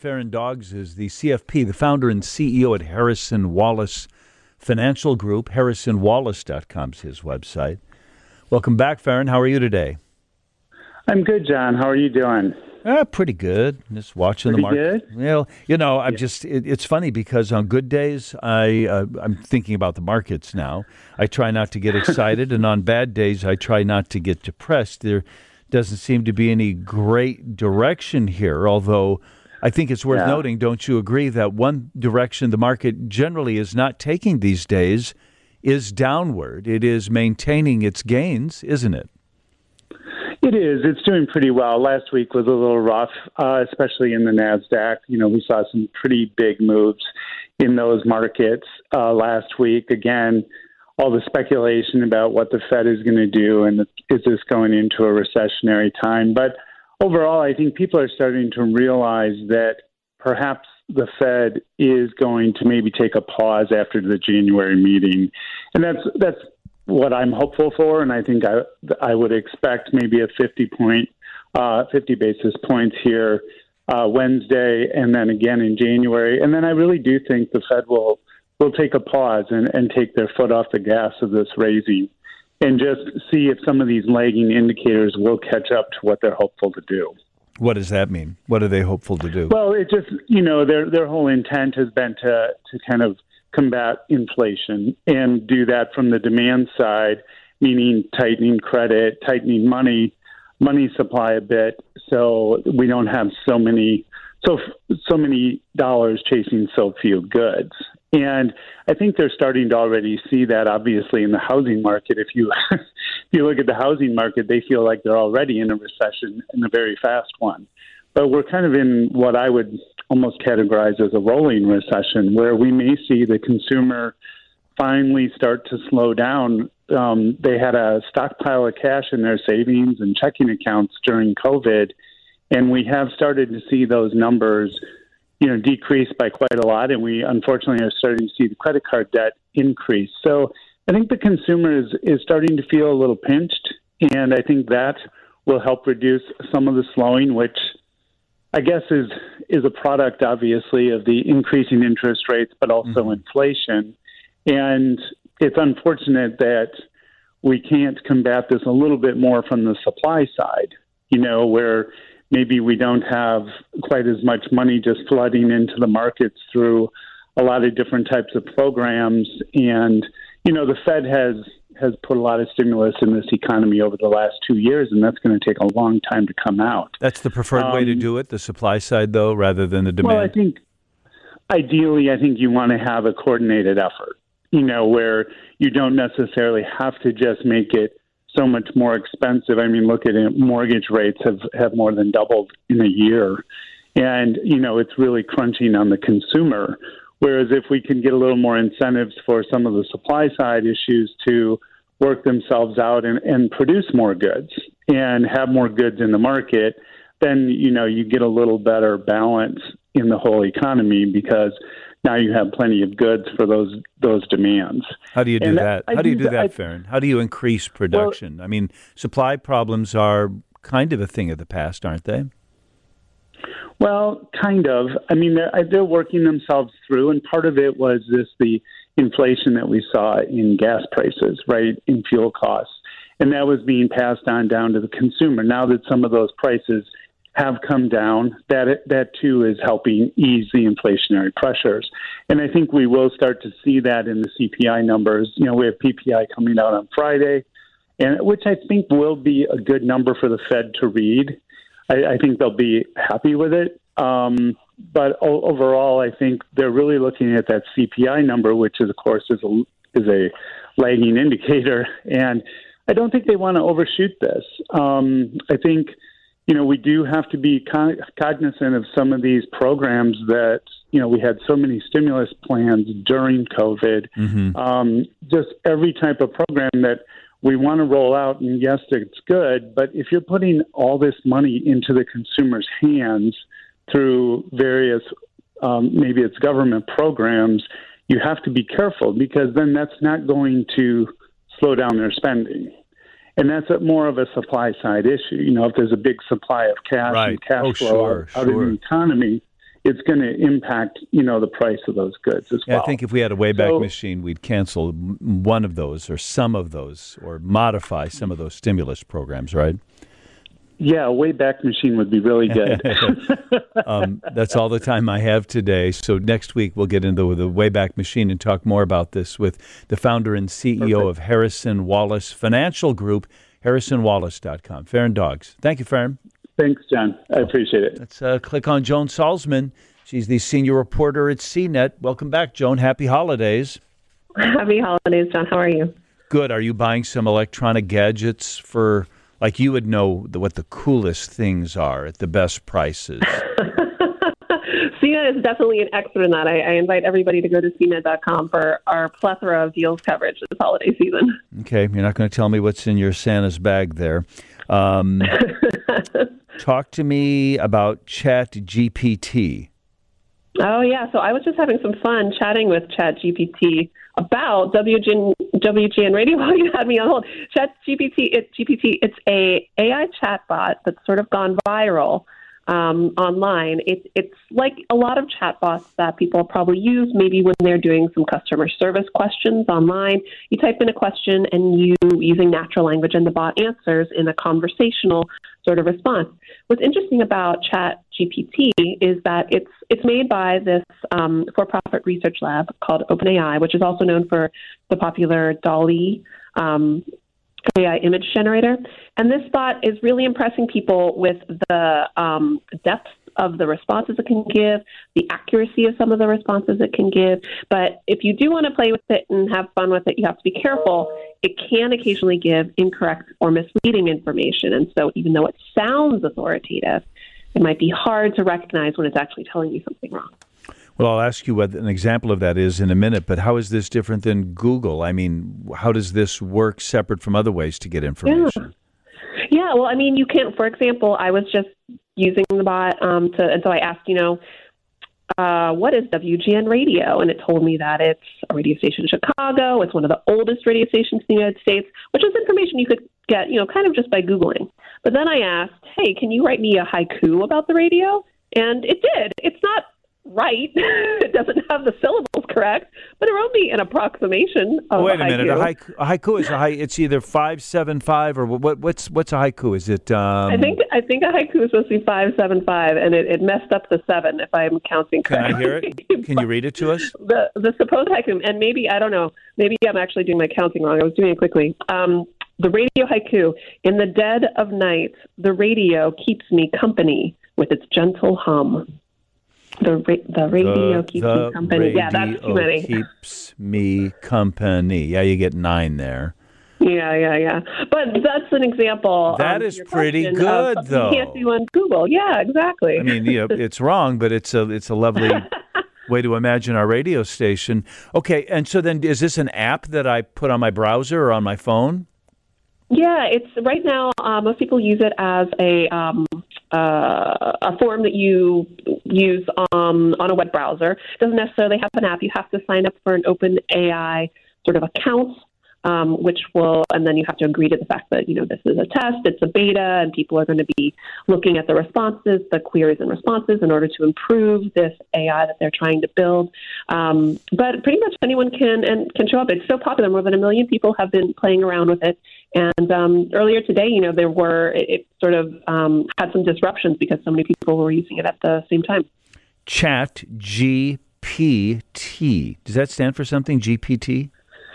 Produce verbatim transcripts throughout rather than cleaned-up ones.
Farron Doggs is the C F P, the founder and C E O at Harrison Wallace Financial Group. harrison wallace dot com is his website. Welcome back, Farron. How are you today? I'm good, John. How are you doing? Uh, pretty good. Just watching pretty the market. Good? Well, you know, I'm yeah. just, it, it's funny because on good days, I, uh, I'm thinking about the markets now. I try not to get excited, and on bad days, I try not to get depressed. There doesn't seem to be any great direction here, although I think it's worth yeah. noting, don't you agree, that one direction the market generally is not taking these days is downward. It is maintaining its gains, isn't it? It is. It's doing pretty well. Last week was a little rough, uh, especially in the NASDAQ. You know, we saw some pretty big moves in those markets uh, last week. Again, all the speculation about what the Fed is going to do and is this going into a recessionary time. But overall, I think people are starting to realize that perhaps the Fed is going to maybe take a pause after the January meeting. And that's that's what I'm hopeful for, and I think I I would expect maybe a fifty point, uh, fifty basis points here uh, Wednesday, and then again in January, and then I really do think the Fed will will take a pause and, and take their foot off the gas of this raising, and just see if some of these lagging indicators will catch up to what they're hopeful to do. What does that mean? What are they hopeful to do? Well, it just you know their their whole intent has been to to kind of combat inflation and do that from the demand side, meaning tightening credit, tightening money, money supply a bit, so we don't have so many, so so many dollars chasing so few goods. And I think they're starting to already see that, obviously, in the housing market. If you if you look at the housing market, they feel like they're already in a recession, and a very fast one. But we're kind of in what I would almost categorize as a rolling recession, where we may see the consumer finally start to slow down. Um, they had a stockpile of cash in their savings and checking accounts during COVID, and we have started to see those numbers, you know, decrease by quite a lot, and we unfortunately are starting to see the credit card debt increase. So I think the consumer is, is starting to feel a little pinched, and I think that will help reduce some of the slowing, which I guess is is a product, obviously, of the increasing interest rates, but also mm-hmm. inflation. And it's unfortunate that we can't combat this a little bit more from the supply side, you know, where maybe we don't have quite as much money just flooding into the markets through a lot of different types of programs. And, you know, the Fed has has put a lot of stimulus in this economy over the last two years, and that's going to take a long time to come out. That's the preferred um, way to do it, the supply side, though, rather than the demand? Well, I think ideally, I think you want to have a coordinated effort, you know, where you don't necessarily have to just make it so much more expensive. I mean, look at it, mortgage rates have, have more than doubled in a year. And, you know, it's really crunching on the consumer. Whereas if we can get a little more incentives for some of the supply side issues to work themselves out and, and produce more goods and have more goods in the market, then, you know, you get a little better balance in the whole economy because now you have plenty of goods for those those demands. How do you do and that? I How do you do that, that, I, Farron? How do you increase production? Well, I mean, supply problems are kind of a thing of the past, aren't they? Well, kind of. I mean, they're, they're working themselves through, and part of it was this, the inflation that we saw in gas prices, right, in fuel costs. And that was being passed on down to the consumer. Now that some of those prices have come down, that that too is helping ease the inflationary pressures. And I think we will start to see that in the C P I numbers. You know, we have P P I coming out on Friday, and which I think will be a good number for the Fed to read. I, I think they'll be happy with it. Um, but o- overall, I think they're really looking at that C P I number, which is, of course, is a, is a lagging indicator. And I don't think they want to overshoot this. Um, I think, you know, we do have to be con- cognizant of some of these programs that, you know, we had so many stimulus plans during COVID. Mm-hmm. Um, just every type of program that we want to roll out, and yes, it's good, but if you're putting all this money into the consumer's hands through various, um, maybe it's government programs, you have to be careful because then that's not going to slow down their spending. And that's a, more of a supply side issue. You know, if there's a big supply of cash right. and cash oh, flow sure, out, out sure. in the economy, it's going to impact, you know, the price of those goods as yeah, well. I think if we had a Wayback So, Machine, we'd cancel one of those or some of those or modify some of those stimulus programs, right? Yeah, a Wayback Machine would be really good. um, that's all the time I have today. So next week we'll get into the Wayback Machine and talk more about this with the founder and C E O Perfect. of Harrison Wallace Financial Group, harrison wallace dot com. Farron Doggs. Thank you, Farron. Thanks, John. I appreciate it. Let's uh, click on Joan Salzman. She's the senior reporter at C net. Welcome back, Joan. Happy holidays. Happy holidays, John. How are you? Good. Are you buying some electronic gadgets for, like you would know the, what the coolest things are at the best prices? C net is definitely an expert in that. I, I invite everybody to go to c net dot com for our plethora of deals coverage this holiday season. Okay. You're not going to tell me what's in your Santa's bag there. Um, talk to me about Chat G P T. Oh, yeah. So I was just having some fun chatting with Chat G P T about W G N, W G N Radio while you had me on hold. Chat G P T, it, G P T, it's a AI chatbot that's sort of gone viral um, online. It, it's like a lot of chatbots that people probably use maybe when they're doing some customer service questions online. You type in a question and you, using natural language, and the bot answers in a conversational sort of response. What's interesting about Chat G P T is that it's it's made by this um, for-profit research lab called OpenAI, which is also known for the popular DALL-E um, A I image generator. And this bot is really impressing people with the um, depth of the responses it can give, the accuracy of some of the responses it can give. But if you do want to play with it and have fun with it, you have to be careful. It can occasionally give incorrect or misleading information. And so even though it sounds authoritative, it might be hard to recognize when it's actually telling you something wrong. Well, I'll ask you what an example of that is in a minute, but how is this different than Google? I mean, how does this work separate from other ways to get information? Yeah, yeah well, I mean, you can, for example, I was just using the bot, um, to, and so I asked, you know, uh, what is W G N Radio? And it told me that it's a radio station in Chicago. It's one of the oldest radio stations in the United States, which is information you could get, you know, kind of just by Googling. But then I asked, hey, can you write me a haiku about the radio? And it did. It's not right. It doesn't have the syllables correct, but it wrote me an approximation of oh, wait a, a minute. haiku. A haiku, a haiku is a haiku. It's either five seven five or what? What's what's a haiku? Is it? Um, I think I think a haiku is supposed to be five seven five, and it, it messed up the seven if I'm counting correctly. Can I hear it? Can you read it to us? the the supposed haiku, and maybe I don't know. Maybe I'm actually doing my counting wrong. I was doing it quickly. Um, the radio haiku: in the dead of night, the radio keeps me company with its gentle hum. The ra- the radio the, keeps the me company. Yeah, that's too many. Keeps me company. Yeah, you get nine there. Yeah, yeah, yeah. But that's an example. That um, is your pretty question good, of though. You can't do on Google. Yeah, exactly. I mean, you know, it's wrong, but it's a it's a lovely way to imagine our radio station. Okay, and so then is this an app that I put on my browser or on my phone? Yeah, it's right now. Uh, most people use it as a um, uh, a form that you use um, on a web browser. It doesn't necessarily have an app. You have to sign up for an OpenAI sort of account, um, which will, and then you have to agree to the fact that, you know, this is a test, it's a beta, and people are going to be looking at the responses, the queries and responses in order to improve this A I that they're trying to build. Um, but pretty much anyone can and can show up. It's so popular. More than a million people have been playing around with it. And um, earlier today, you know, there were, it, it sort of um, had some disruptions because so many people were using it at the same time. Chat G P T. Does that stand for something, G P T?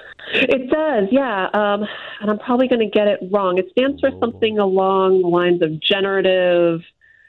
It does, yeah. Um, and I'm probably going to get it wrong. It stands for something along the lines of generative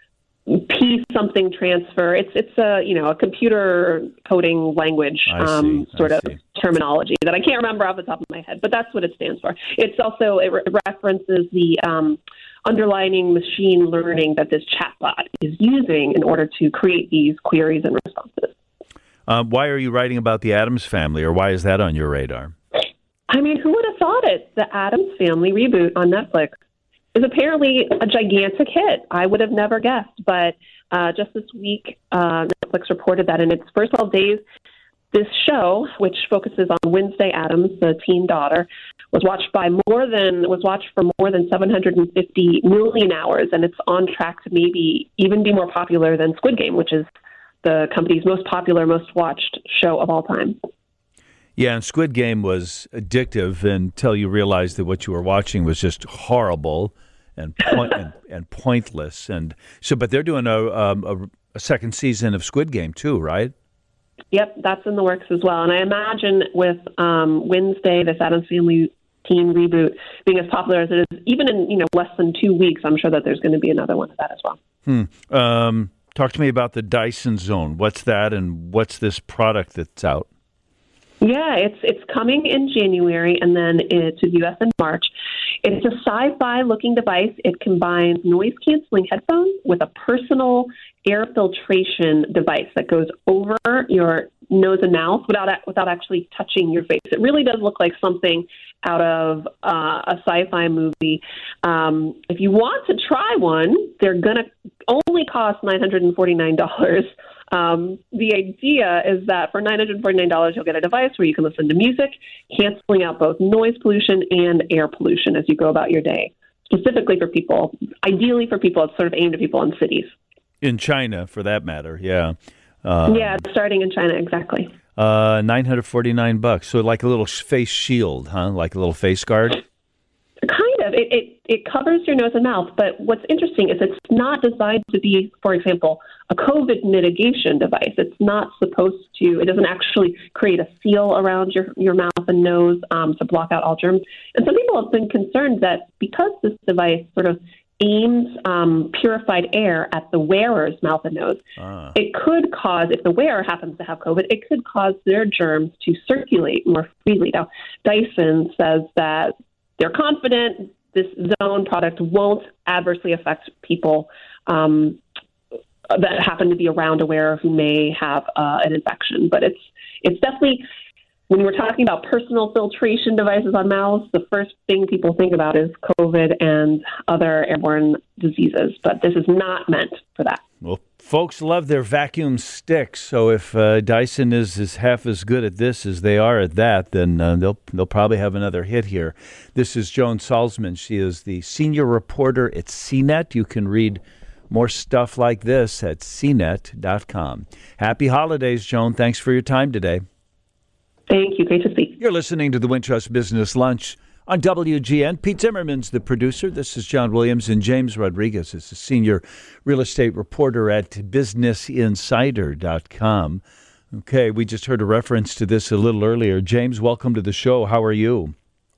P something transfer. It's it's a you know a computer coding language um, sort of terminology that I can't remember off the top of my head, but that's what it stands for. It's also it re- references the um, underlying machine learning that this chatbot is using in order to create these queries and responses. Uh, why are you writing about the Addams Family, or why is that on your radar? I mean, who would have thought it? The Addams Family reboot on Netflix is apparently a gigantic hit. I would have never guessed, but uh, just this week, uh, Netflix reported that in its first twelve days, this show, which focuses on Wednesday Addams, the teen daughter, was watched by more than was watched for more than seven hundred fifty million hours, and it's on track to maybe even be more popular than Squid Game, which is the company's most popular, most watched show of all time. Yeah, and Squid Game was addictive until you realized that what you were watching was just horrible and point, and, and pointless. And so, but they're doing a, um, a a second season of Squid Game too, right? Yep, that's in the works as well. And I imagine with um, Wednesday, this Addams Family teen reboot being as popular as it is, even in you know less than two weeks, I'm sure that there's going to be another one of that as well. Hmm. Um, talk to me about the Dyson Zone. What's that, and what's this product that's out? Yeah, it's it's coming in January and then it, to the U S in March. It's a sci-fi looking device. It combines noise-canceling headphones with a personal air filtration device that goes over your nose and mouth without without actually touching your face. It really does look like something out of uh, a sci-fi movie. Um, if you want to try one, they're going to only cost nine hundred forty-nine dollars. Um, the idea is that for nine hundred forty-nine dollars, you'll get a device where you can listen to music, canceling out both noise pollution and air pollution as you go about your day, specifically for people, ideally for people, it's sort of aimed at people in cities. In China, for that matter, yeah. Um, yeah, starting in China, exactly. Uh, nine hundred forty-nine bucks. So like a little face shield, huh? Like a little face guard? Kind of. It, it it covers your nose and mouth, but what's interesting is it's not designed to be, for example, a COVID mitigation device. It's not supposed to, it doesn't actually create a seal around your, your mouth and nose um, to block out all germs. And some people have been concerned that because this device sort of aims um, purified air at the wearer's mouth and nose, ah. it could cause, if the wearer happens to have COVID, it could cause their germs to circulate more freely. Now, Dyson says that they're confident this Zone product won't adversely affect people um, that happen to be around a wearer who may have uh, an infection. But it's it's definitely, when we're talking about personal filtration devices on mouths, the first thing people think about is COVID and other airborne diseases. But this is not meant for that. Well, folks love their vacuum sticks, so if uh, Dyson is, is half as good at this as they are at that, then uh, they'll they'll probably have another hit here. This is Joan Salzman. She is the senior reporter at C net. You can read more stuff like this at c net dot com. Happy holidays, Joan. Thanks for your time today. Thank you. Great to speak. You're listening to the Wintrust Business Lunch on W G N. Pete Zimmerman's the producer. This is John Williams, and James Rodriguez is a senior real estate reporter at business insider dot com. Okay, we just heard a reference to this a little earlier. James, welcome to the show. How are you?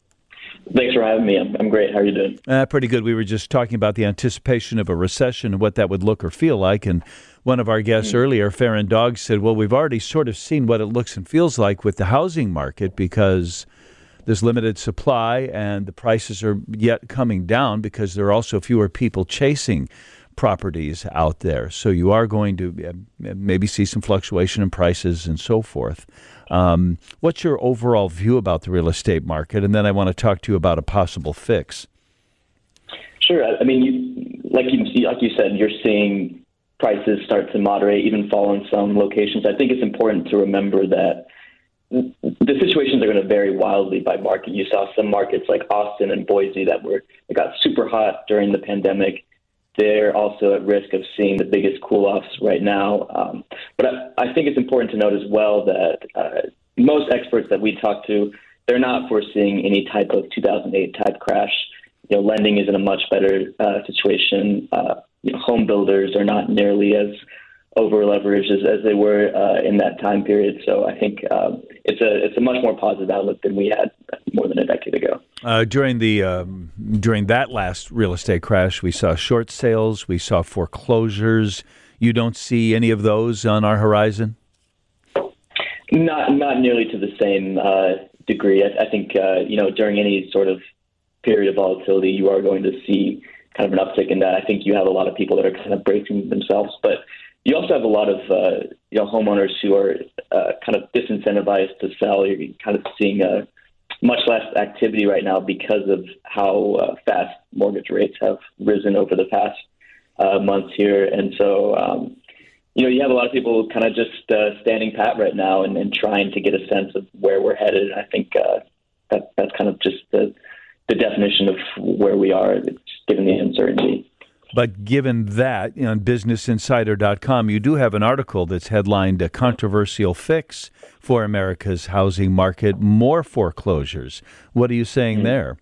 Thanks for having me. I'm, I'm great. How are you doing? Uh, pretty good. We were just talking about the anticipation of a recession and what that would look or feel like. And one of our guests mm-hmm. earlier, Farron Dogg, said, well, we've already sort of seen what it looks and feels like with the housing market because there's limited supply and the prices are yet coming down because there are also fewer people chasing properties out there. So you are going to maybe see some fluctuation in prices and so forth. Um, what's your overall view about the real estate market? And then I want to talk to you about a possible fix. Sure. I mean, you, like you like you said, you're seeing prices start to moderate, even fall in some locations. I think it's important to remember that the situations are going to vary wildly by market. You saw some markets like Austin and Boise that were that got super hot during the pandemic. They're also at risk of seeing the biggest cool-offs right now. Um, but I, I think it's important to note as well that uh, most experts that we talk to, they're not foreseeing any type of two thousand eight type crash. You know, lending is in a much better uh, situation. Uh, you know, home builders are not nearly as over-leveraged as, as they were uh, in that time period. So I think um, it's a it's a much more positive outlook than we had more than a decade ago. Uh, during the um, during that last real estate crash, we saw short sales, we saw foreclosures. You don't see any of those on our horizon? Not not nearly to the same uh, degree. I, I think uh, you know during any sort of period of volatility, you are going to see kind of an uptick in that. I think you have a lot of people that are kind of bracing themselves, but you also have a lot of uh, you know homeowners who are uh, kind of disincentivized to sell. You're kind of seeing a much less activity right now because of how uh, fast mortgage rates have risen over the past uh, months here. And so, um, you know, you have a lot of people kind of just uh, standing pat right now and, and trying to get a sense of where we're headed. And I think uh, that that's kind of just the, the definition of where we are, given the uncertainty. But given that, on business insider dot com, you do have an article that's headlined "A Controversial Fix for America's Housing Market, More Foreclosures." What are you saying mm-hmm. there?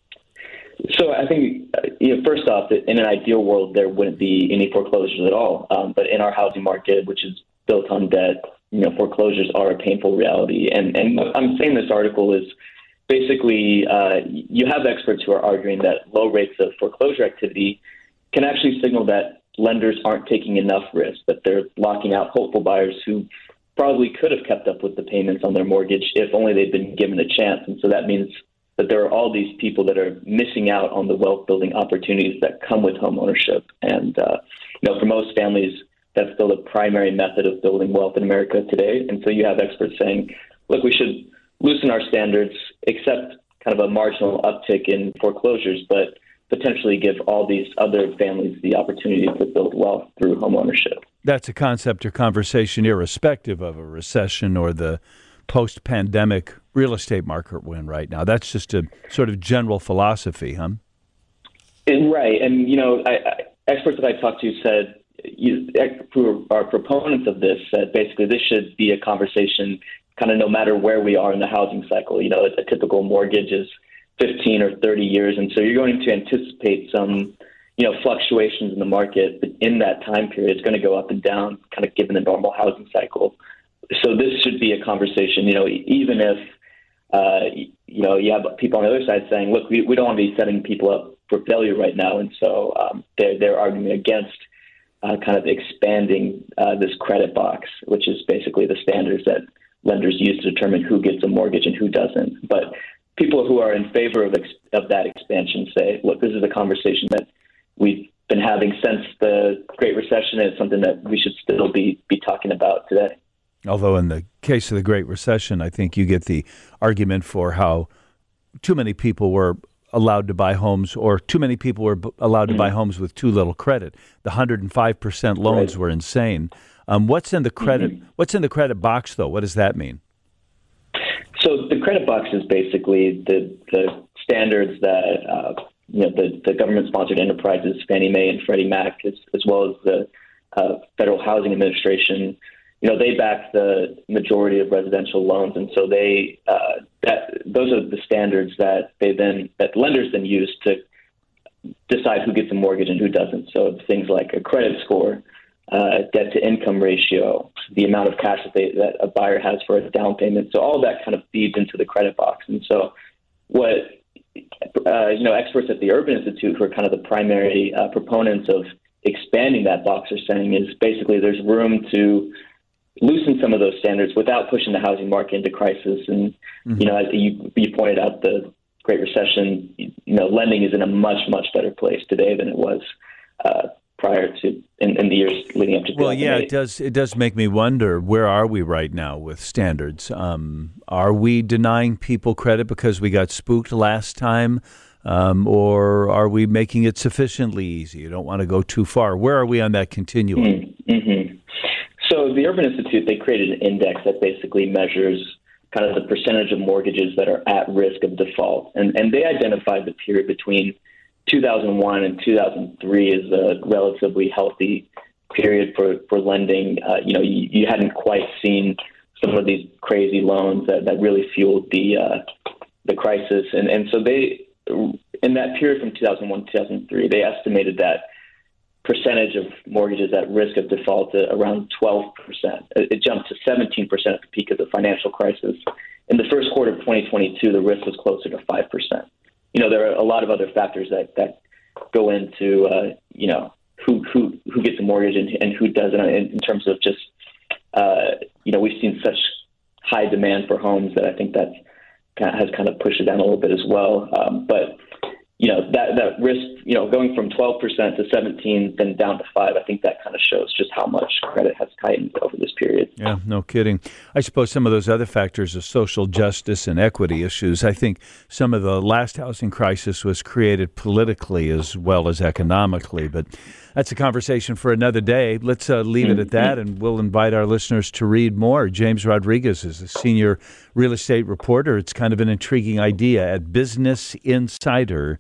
So I think, you know, first off, in an ideal world, there wouldn't be any foreclosures at all. Um, but in our housing market, which is built on debt, you know, foreclosures are a painful reality. And, and I'm saying this article is basically uh, you have experts who are arguing that low rates of foreclosure activity can actually signal that lenders aren't taking enough risk, that they're locking out hopeful buyers who probably could have kept up with the payments on their mortgage if only they'd been given a chance. And so that means that there are all these people that are missing out on the wealth building opportunities that come with home ownership. And, uh, you know, for most families, that's still the primary method of building wealth in America today. And so you have experts saying, look, we should loosen our standards, accept kind of a marginal uptick in foreclosures, but potentially give all these other families the opportunity to build wealth through home ownership. That's a concept or conversation irrespective of a recession or the post-pandemic real estate market we're in right now. That's just a sort of general philosophy, huh? And right. And, you know, I, I, experts that I talked to said, you, who are proponents of this, said basically this should be a conversation kind of no matter where we are in the housing cycle. You know, a typical mortgage is fifteen or thirty years. And so you're going to anticipate some, you know, fluctuations in the market in that time period. It's going to go up and down, kind of given the normal housing cycle. So this should be a conversation, you know, even if, uh, you know, you have people on the other side saying, look, we, we don't want to be setting people up for failure right now. And so um, they're, they're arguing against uh, kind of expanding uh, this credit box, which is basically the standards that lenders use to determine who gets a mortgage and who doesn't. But people who are in favor of, ex- of that expansion say, look, this is a conversation that we've been having since the Great Recession, and it's something that we should still be be talking about today. Although in the case of the Great Recession, I think you get the argument for how too many people were allowed to buy homes, or too many people were allowed to mm-hmm. buy homes with too little credit. The one hundred five percent loans right. were insane. Um, what's in the credit? Mm-hmm. What's in the credit box, though? What does that mean? So the credit box is basically the the standards that uh, you know the, the government-sponsored enterprises, Fannie Mae and Freddie Mac, as, as well as the uh, Federal Housing Administration. You know, they back the majority of residential loans, and so they uh, that those are the standards that they then that lenders then use to decide who gets a mortgage and who doesn't. So things like a credit score, uh, debt to income ratio, the amount of cash that they, that a buyer has for a down payment. So all that kind of feeds into the credit box. And so what uh, you know experts at the Urban Institute, who are kind of the primary uh, proponents of expanding that box, are saying is basically there's room to loosen some of those standards without pushing the housing market into crisis. And, mm-hmm. you know, as you, you pointed out, the Great Recession, you know, lending is in a much, much better place today than it was uh, prior to in, in the years leading up to. Well, yeah, it does. It does make me wonder, where are we right now with standards? Um, are we denying people credit because we got spooked last time? Um, or are we making it sufficiently easy? You don't want to go too far. Where are we on that continuum? Mm-hmm. So the Urban Institute, they created an index that basically measures kind of the percentage of mortgages that are at risk of default. And, and they identified the period between two thousand one and two thousand three as a relatively healthy period for, for lending. Uh, you know, you, you hadn't quite seen some of these crazy loans that, that really fueled the uh, the crisis. And, and so they, in that period from two thousand one to two thousand three, they estimated that percentage of mortgages at risk of default at around twelve percent. It jumped to seventeen percent at the peak of the financial crisis. In the first quarter of twenty twenty-two, the risk was closer to five percent. You know, there are a lot of other factors that, that go into, uh, you know, who, who, who gets a mortgage and, and who doesn't, in, in terms of just, uh, you know, we've seen such high demand for homes that I think that has kind of pushed it down a little bit as well. Um, but you know, that, that risk, you know, going from twelve percent to seventeen, then down to five, I think that kind of shows just how much credit has tightened over this period. Yeah, no kidding. I suppose some of those other factors are social justice and equity issues. I think some of the last housing crisis was created politically as well as economically, but that's a conversation for another day. Let's uh, leave mm-hmm. it at that, and we'll invite our listeners to read more. James Rodriguez is a senior real estate reporter. It's kind of an intriguing idea at business insider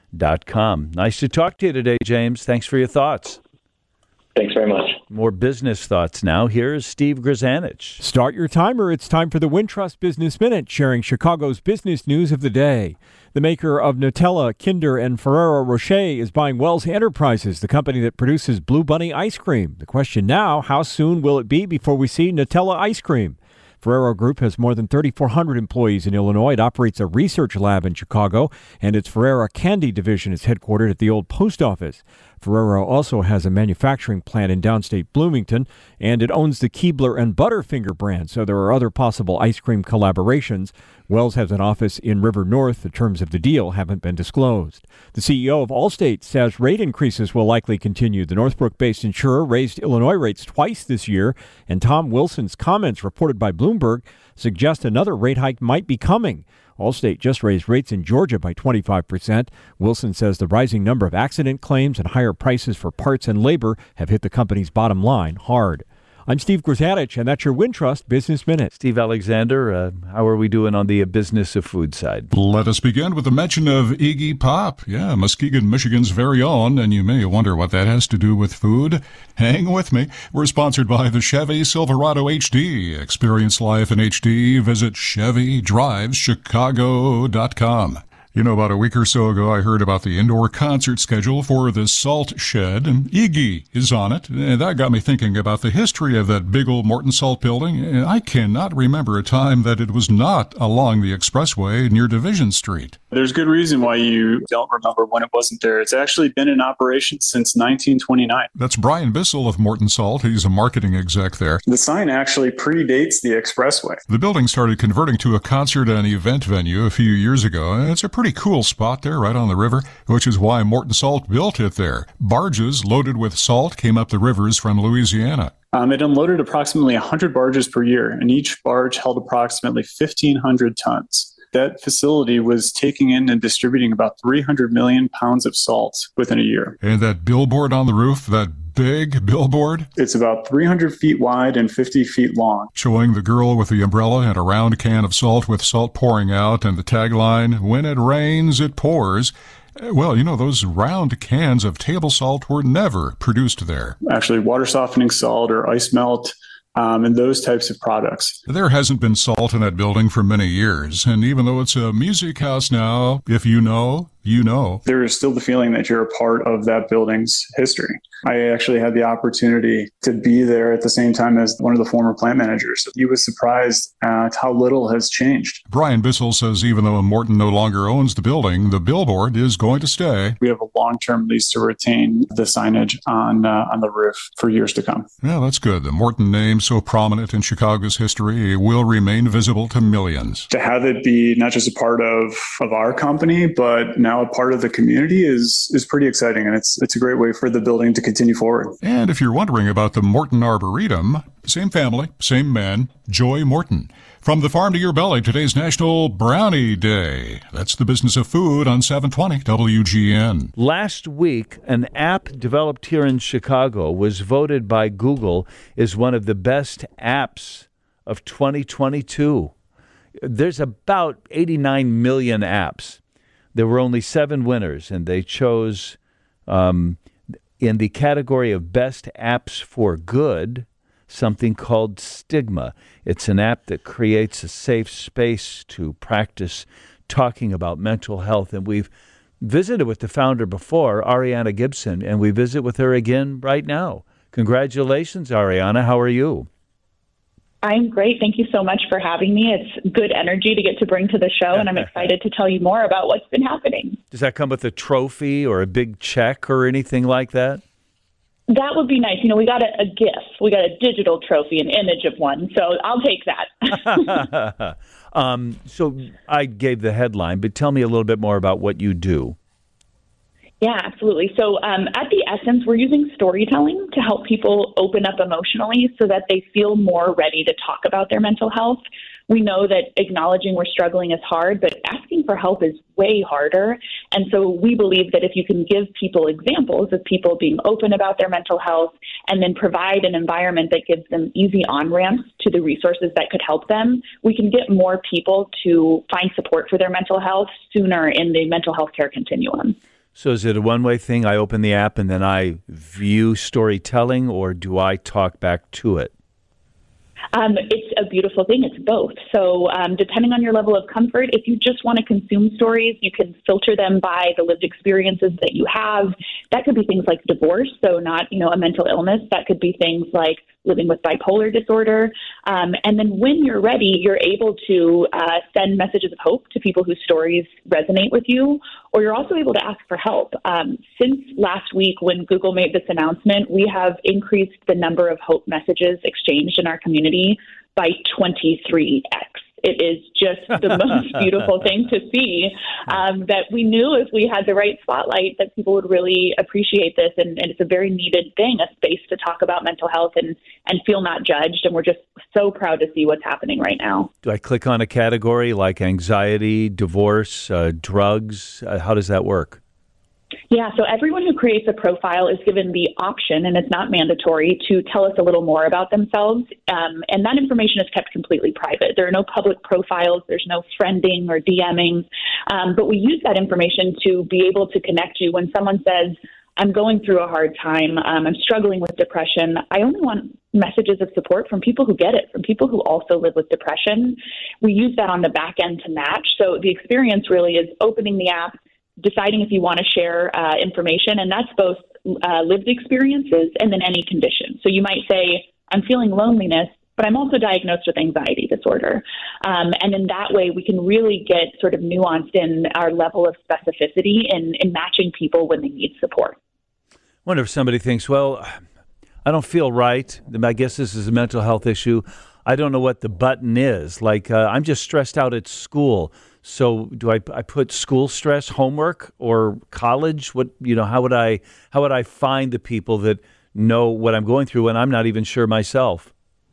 dot com. Nice to talk to you today, James. Thanks for your thoughts. Thanks very much. More business thoughts now. Here's Steve Grzanich. Start your timer. It's time for the Wintrust Business Minute, sharing Chicago's business news of the day. The maker of Nutella, Kinder, and Ferrero Rocher is buying Wells Enterprises, the company that produces Blue Bunny ice cream. The question now, how soon will it be before we see Nutella ice cream? Ferrero Group has more than thirty-four hundred employees in Illinois. It operates a research lab in Chicago, and its Ferrero Candy division is headquartered at the old post office. Ferrero also has a manufacturing plant in downstate Bloomington, and it owns the Keebler and Butterfinger brand, so there are other possible ice cream collaborations. Wells has an office in River North. The terms of the deal haven't been disclosed. The C E O of Allstate says rate increases will likely continue. The Northbrook-based insurer raised Illinois rates twice this year, and Tom Wilson's comments, reported by Bloomberg, suggest another rate hike might be coming. Allstate just raised rates in Georgia by twenty-five percent. Wilson says the rising number of accident claims and higher prices for parts and labor have hit the company's bottom line hard. I'm Steve Grzanich, and that's your Wintrust Business Minute. Steve Alexander, uh, how are we doing on the uh, business of food side? Let us begin with a mention of Iggy Pop. Yeah, Muskegon, Michigan's very own, and you may wonder what that has to do with food. Hang with me. We're sponsored by the Chevy Silverado H D. Experience life in H D. Visit Chevy Drives Chicago dot com. You know, about a week or so ago, I heard about the indoor concert schedule for the Salt Shed, and Iggy is on it. And that got me thinking about the history of that big old Morton Salt building. And I cannot remember a time that it was not along the expressway near Division Street. There's good reason why you don't remember when it wasn't there. It's actually been in operation since nineteen twenty-nine. That's Brian Bissell of Morton Salt. He's a marketing exec there. The sign actually predates the expressway. The building started converting to a concert and event venue a few years ago. And it's a pretty cool spot there right on the river, which is why Morton Salt built it there. Barges loaded with salt came up the rivers from Louisiana. Um, it unloaded approximately one hundred barges per year, and each barge held approximately fifteen hundred tons. That facility was taking in and distributing about three hundred million pounds of salt within a year. And that billboard on the roof, that big billboard? It's about three hundred feet wide and fifty feet long. Showing the girl with the umbrella and a round can of salt with salt pouring out, and the tagline, "When it rains, it pours." Well, you know, those round cans of table salt were never produced there. Actually, water softening salt or ice melt, Um, and those types of products. There hasn't been salt in that building for many years, and even though it's a music house now, if you know, you know. There is still the feeling that you're a part of that building's history. I actually had the opportunity to be there at the same time as one of the former plant managers. He was surprised at how little has changed. Brian Bissell says even though Morton no longer owns the building, the billboard is going to stay. We have a long-term lease to retain the signage on uh, on the roof for years to come. Yeah, that's good. The Morton name, so prominent in Chicago's history, will remain visible to millions. To have it be not just a part of, of our company, but now a part of the community is is pretty exciting, and it's it's a great way for the building to continue forward. And if you're wondering about the Morton Arboretum, same family, same man, Joy Morton. From the farm to your belly, today's National Brownie Day. That's the business of food on seven twenty W G N. Last week, an app developed here in Chicago was voted by Google as one of the best apps of twenty twenty-two. There's about eighty-nine million apps. There were only seven winners, and they chose, um, in the category of best apps for good, something called Stigma. It's an app that creates a safe space to practice talking about mental health. And we've visited with the founder before, Ariana Gibson, and we visit with her again right now. Congratulations, Ariana. How are you? I'm great. Thank you so much for having me. It's good energy to get to bring to the show, and I'm excited to tell you more about what's been happening. Does that come with a trophy or a big check or anything like that? That would be nice. You know, we got a, a gift. We got a digital trophy, an image of one. So I'll take that. um, so I gave the headline, but tell me a little bit more about what you do. Yeah, absolutely. So um, at the essence, we're using storytelling to help people open up emotionally so that they feel more ready to talk about their mental health. We know that acknowledging we're struggling is hard, but asking for help is way harder. And so we believe that if you can give people examples of people being open about their mental health and then provide an environment that gives them easy on-ramps to the resources that could help them, we can get more people to find support for their mental health sooner in the mental health care continuum. So is it a one-way thing? I open the app and then I view storytelling, or do I talk back to it? Um, it's a beautiful thing. It's both. So um, depending on your level of comfort, if you just want to consume stories, you can filter them by the lived experiences that you have. That could be things like divorce, so not, you know, a mental illness. That could be things like living with bipolar disorder. Um, and then when you're ready, you're able to uh, send messages of hope to people whose stories resonate with you, or you're also able to ask for help. Um, since last week, when Google made this announcement, we have increased the number of hope messages exchanged in our community by twenty-three x. It is just the most beautiful thing to see, um, that we knew if we had the right spotlight that people would really appreciate this. And, and it's a very needed thing, a space to talk about mental health and, and feel not judged. And we're just so proud to see what's happening right now. Do I click on a category like anxiety, divorce, uh, drugs? Uh, how does that work? Yeah, so everyone who creates a profile is given the option, and it's not mandatory, to tell us a little more about themselves. Um, and that information is kept completely private. There are no public profiles. There's no friending or DMing. Um, but we use that information to be able to connect you when someone says, I'm going through a hard time, um, I'm struggling with depression. I only want messages of support from people who get it, from people who also live with depression. We use that on the back end to match. So the experience really is opening the app, deciding if you want to share uh, information, and that's both uh, lived experiences and then any condition. So you might say, I'm feeling loneliness, but I'm also diagnosed with anxiety disorder. Um, and in that way, we can really get sort of nuanced in our level of specificity in, in matching people when they need support. I wonder if somebody thinks, well, I don't feel right. I guess this is a mental health issue. I don't know what the button is. Like, uh, I'm just stressed out at school. So do I, I put school stress, homework, or college? What, you know, how would I how would I find the people that know what I'm going through when I'm not even sure myself?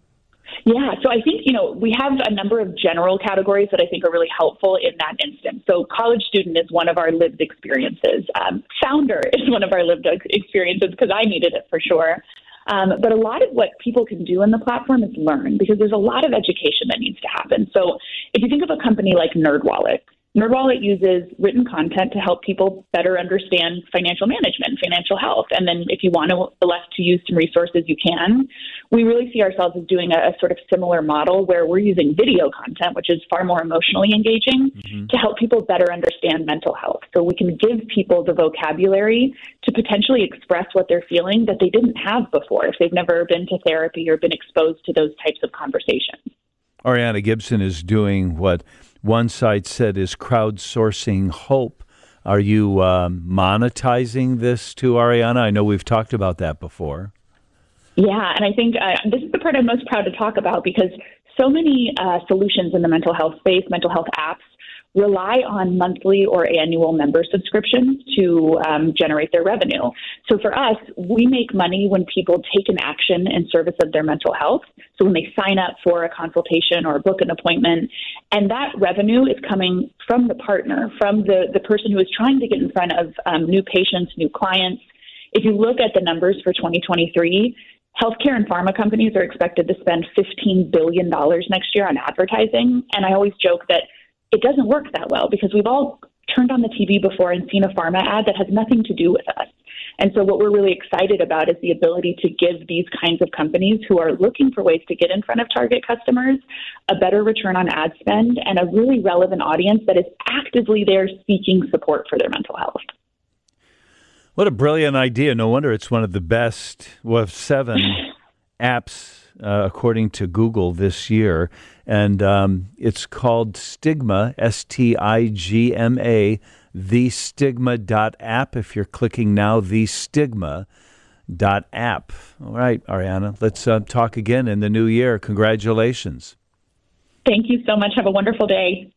Yeah, so I think, you know, we have a number of general categories that I think are really helpful in that instance. So college student is one of our lived experiences. Um, founder is one of our lived experiences because I needed it for sure. Um, but a lot of what people can do in the platform is learn, because there's a lot of education that needs to happen. So if you think of a company like NerdWallet, NerdWallet uses written content to help people better understand financial management, financial health. And then if you want to elect to use some resources, you can. We really see ourselves as doing a, a sort of similar model where we're using video content, which is far more emotionally engaging, mm-hmm. to help people better understand mental health. So we can give people the vocabulary to potentially express what they're feeling that they didn't have before if they've never been to therapy or been exposed to those types of conversations. Ariana Gibson is doing what one site said is crowdsourcing hope. Are you um, monetizing this too, Ariana? I know we've talked about that before. Yeah, and I think uh, this is the part I'm most proud to talk about, because so many uh, solutions in the mental health space, mental health apps, rely on monthly or annual member subscriptions to um, generate their revenue. So for us, we make money when people take an action in service of their mental health. So when they sign up for a consultation or book an appointment, and that revenue is coming from the partner, from the, the person who is trying to get in front of um, new patients, new clients. If you look at the numbers for twenty twenty-three, healthcare and pharma companies are expected to spend fifteen billion dollars next year on advertising. And I always joke that it doesn't work that well, because we've all turned on the T V before and seen a pharma ad that has nothing to do with us. And so what we're really excited about is the ability to give these kinds of companies who are looking for ways to get in front of target customers a better return on ad spend and a really relevant audience that is actively there seeking support for their mental health. What a brilliant idea. No wonder it's one of the best, well, seven apps, uh, according to Google this year. And um, it's called Stigma, S T I G M A, the stigma dot app. If you're clicking now, the stigma dot app. All right, Ariana, let's uh, talk again in the new year. Congratulations. Thank you so much. Have a wonderful day.